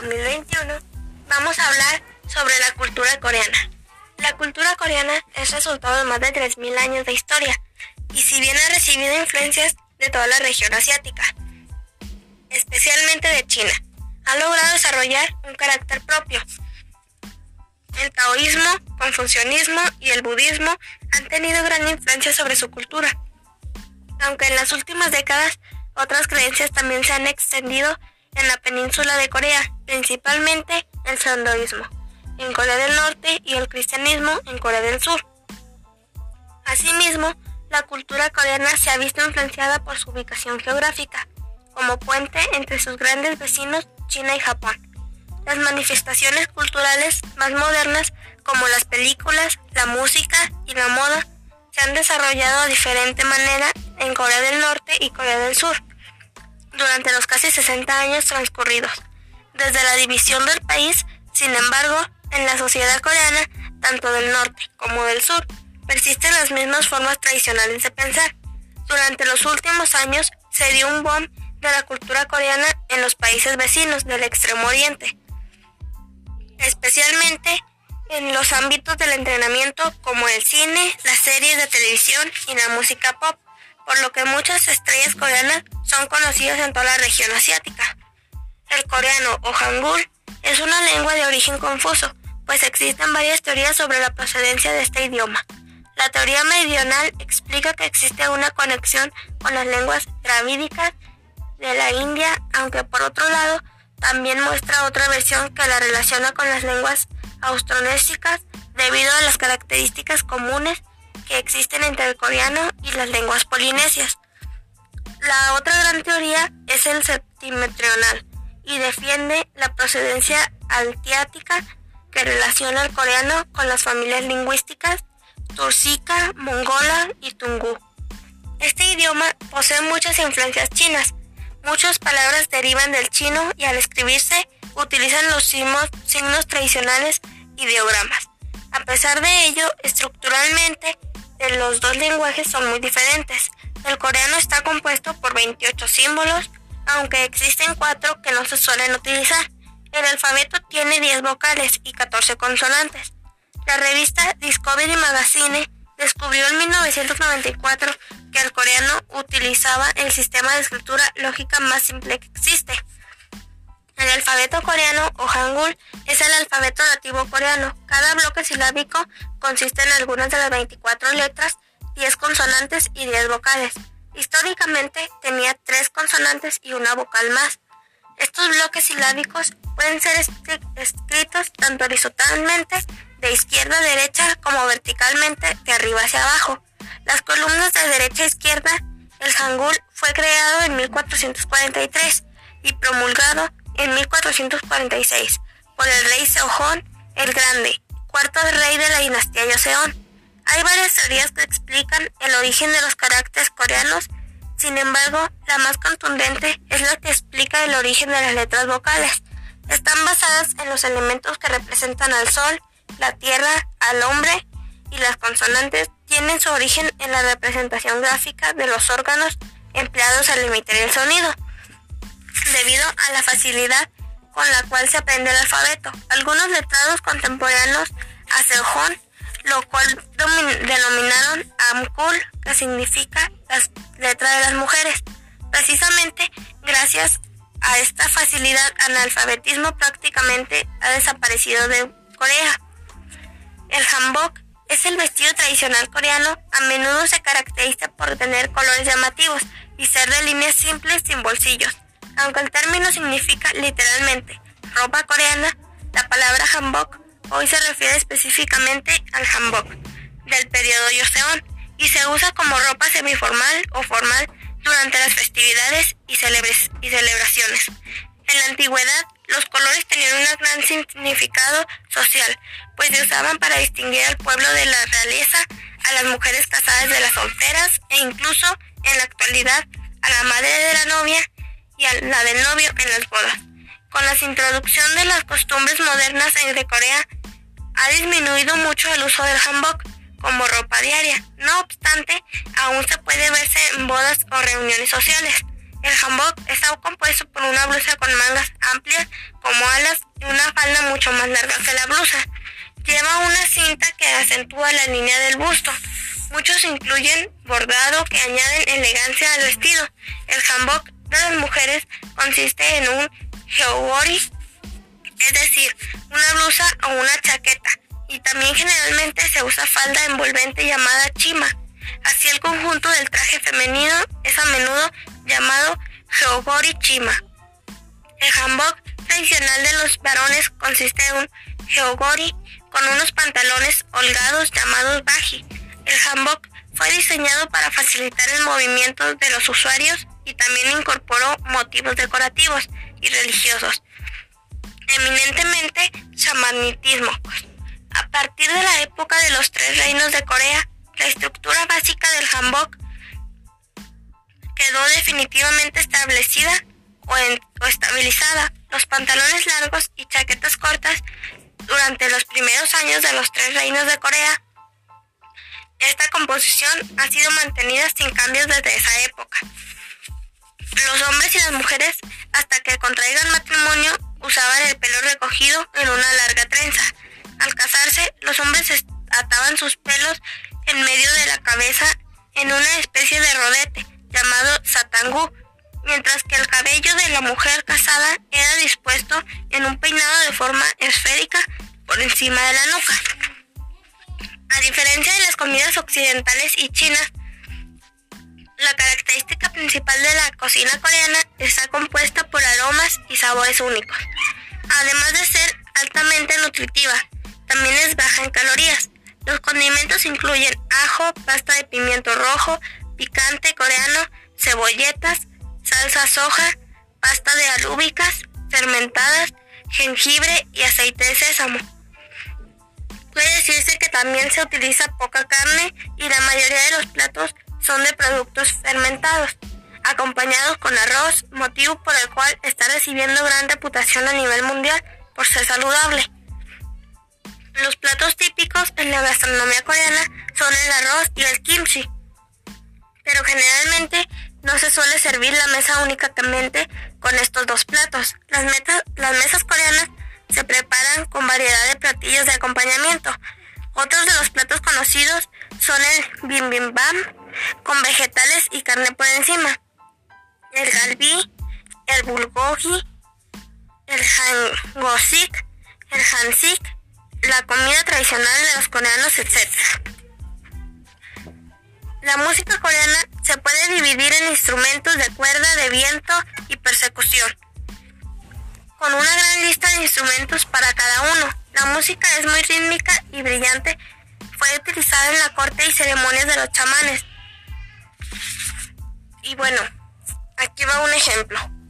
2021, vamos a hablar sobre la cultura coreana. La cultura coreana es resultado de más de 3.000 años de historia, y si bien ha recibido influencias de toda la región asiática, especialmente de China, ha logrado desarrollar un carácter propio. El taoísmo, confucianismo y el budismo han tenido gran influencia sobre su cultura, aunque en las últimas décadas otras creencias también se han extendido en la península de Corea, principalmente el sintoísmo en Corea del Norte y el cristianismo en Corea del Sur. Asimismo, la cultura coreana se ha visto influenciada por su ubicación geográfica, como puente entre sus grandes vecinos China y Japón. Las manifestaciones culturales más modernas, como las películas, la música y la moda, se han desarrollado de diferente manera en Corea del Norte y Corea del Sur durante los casi 60 años transcurridos desde la división del país. Sin embargo, en la sociedad coreana, tanto del norte como del sur, persisten las mismas formas tradicionales de pensar. Durante los últimos años se dio un boom de la cultura coreana en los países vecinos del Extremo Oriente, especialmente en los ámbitos del entretenimiento como el cine, las series de televisión y la música pop, por lo que muchas estrellas coreanas son conocidas en toda la región asiática. El coreano o hangul es una lengua de origen confuso, pues existen varias teorías sobre la procedencia de este idioma. La teoría meridional explica que existe una conexión con las lenguas dravídicas de la India, aunque por otro lado también muestra otra versión que la relaciona con las lenguas austronésicas debido a las características comunes que existen entre el coreano y las lenguas polinesias. La otra gran teoría es el septentrional y defiende la procedencia asiática que relaciona al coreano con las familias lingüísticas turcica, mongola y tungú. Este idioma posee muchas influencias chinas. Muchas palabras derivan del chino y al escribirse utilizan los signos tradicionales ideogramas. A pesar de ello, estructuralmente los dos lenguajes son muy diferentes. El coreano está compuesto por 28 símbolos, aunque existen 4 que no se suelen utilizar. El alfabeto tiene 10 vocales y 14 consonantes. La revista Discovery Magazine descubrió en 1994 que el coreano utilizaba el sistema de escritura lógica más simple que existe. El alfabeto coreano o hangul es el alfabeto nativo coreano. Cada bloque silábico consiste en algunas de las 24 letras, 10 consonantes y 10 vocales. Históricamente tenía 3 consonantes y una vocal más. Estos bloques silábicos pueden ser escritos tanto horizontalmente, de izquierda a derecha, como verticalmente, de arriba hacia abajo. Las columnas de derecha a izquierda. El hangul fue creado en 1443 y promulgado en 1446 por el rey Seojón el Grande, cuarto rey de la dinastía Joseon. Hay varias teorías que explican el origen de los caracteres coreanos. Sin embargo, la más contundente es la que explica el origen de las letras vocales. Están basadas en los elementos que representan al sol, la tierra, al hombre, y las consonantes tienen su origen en la representación gráfica de los órganos empleados al emitir el sonido, debido a la facilidad con la cual se aprende el alfabeto. Algunos letrados contemporáneos a Seojón, lo cual denominaron Amkul, que significa las letras de las mujeres. Precisamente gracias a esta facilidad, el analfabetismo prácticamente ha desaparecido de Corea. El hanbok es el vestido tradicional coreano. A menudo se caracteriza por tener colores llamativos y ser de líneas simples sin bolsillos. Aunque el término significa literalmente ropa coreana, la palabra hanbok hoy se refiere específicamente al hanbok del periodo Joseon y se usa como ropa semiformal o formal durante las festividades y celebraciones. En la antigüedad, los colores tenían un gran significado social, pues se usaban para distinguir al pueblo de la realeza, a las mujeres casadas de las solteras e incluso, en la actualidad, a la madre de la novia y a la del novio en las bodas. Con la introducción de las costumbres modernas de Corea, ha disminuido mucho el uso del hanbok como ropa diaria. No obstante, aún se puede verse en bodas o reuniones sociales. El hanbok está compuesto por una blusa con mangas amplias como alas y una falda mucho más larga que la blusa. Lleva una cinta que acentúa la línea del busto. Muchos incluyen bordado que añaden elegancia al vestido. El hanbok de las mujeres consiste en un jeogori, es decir, una blusa o una chaqueta, y también generalmente se usa falda envolvente llamada chima. Así el conjunto del traje femenino es a menudo llamado jeogori chima. El hanbok tradicional de los varones consiste en un jeogori con unos pantalones holgados llamados baji. El hanbok fue diseñado para facilitar el movimiento de los usuarios y también incorporó motivos decorativos y religiosos, eminentemente chamanismo. A partir de la época de los 3 reinos de Corea, la estructura básica del hanbok quedó definitivamente establecida o estabilizada. Los pantalones largos y chaquetas cortas durante los primeros años de los 3 reinos de Corea. Esta composición ha sido mantenida sin cambios desde esa época. Los hombres y las mujeres, hasta que contraigan matrimonio, usaban el pelo recogido en una larga trenza. Al casarse, los hombres ataban sus pelos en medio de la cabeza en una especie de rodete llamado satangú, mientras que el cabello de la mujer casada era dispuesto en un peinado de forma esférica por encima de la nuca. A diferencia de las comidas occidentales y chinas, la característica principal de la cocina coreana está compuesta por aromas y sabores únicos. Además de ser altamente nutritiva, también es baja en calorías. Los condimentos incluyen ajo, pasta de pimiento rojo, picante coreano, cebolletas, salsa soja, pasta de alubicas fermentadas, jengibre y aceite de sésamo. Puede decirse que también se utiliza poca carne y la mayoría de los platos son de productos fermentados, acompañados con arroz, motivo por el cual está recibiendo gran reputación a nivel mundial por ser saludable. Los platos típicos en la gastronomía coreana son el arroz y el kimchi, pero generalmente no se suele servir la mesa únicamente con estos 2 platos. Las mesas coreanas se preparan con variedad de platillos de acompañamiento. Otros de los platos conocidos son el bibimbap, con vegetales y carne por encima, el galbi, el bulgogi, el hangosik, el hansik, la comida tradicional de los coreanos, etc. La música coreana se puede dividir en instrumentos de cuerda, de viento y percusión, con una gran lista de instrumentos para cada uno. La música es muy rítmica y brillante. Fue utilizada en la corte y ceremonias de los chamanes. Y bueno, aquí va un ejemplo.